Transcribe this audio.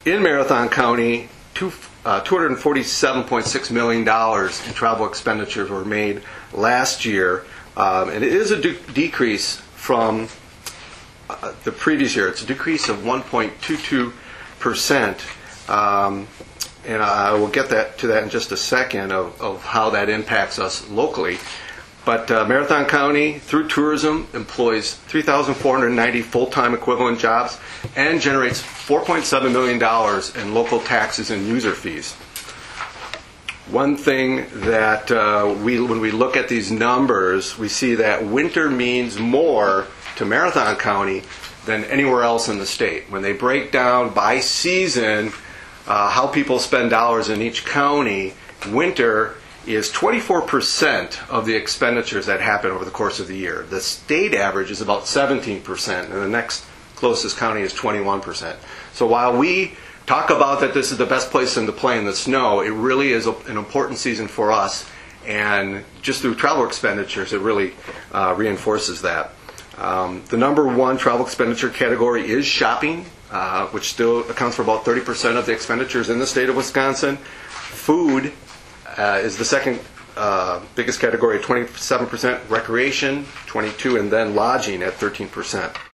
in Marathon County, $247.6 million in travel expenditures were made last year, and it is a decrease from the previous year. It's a decrease of 1.22%, and I will get to that in just a second of how that impacts us locally. But Marathon County, through tourism, employs 3,490 full-time equivalent jobs and generates $4.7 million in local taxes and user fees. One thing that when we look at these numbers, we see that winter means more to Marathon County than anywhere else in the state. When they break down by season how people spend dollars in each county, winter is 24% of the expenditures that happen over the course of the year. The state average is about 17%, and the next closest county is 21%. So while we talk about that this is the best place to play in the snow, it really is an important season for us, and just through travel expenditures, it really reinforces that. The number one travel expenditure category is shopping, which still accounts for about 30% of the expenditures in the state of Wisconsin. Food is the second biggest category at 27%, recreation 22%, and then lodging at 13%.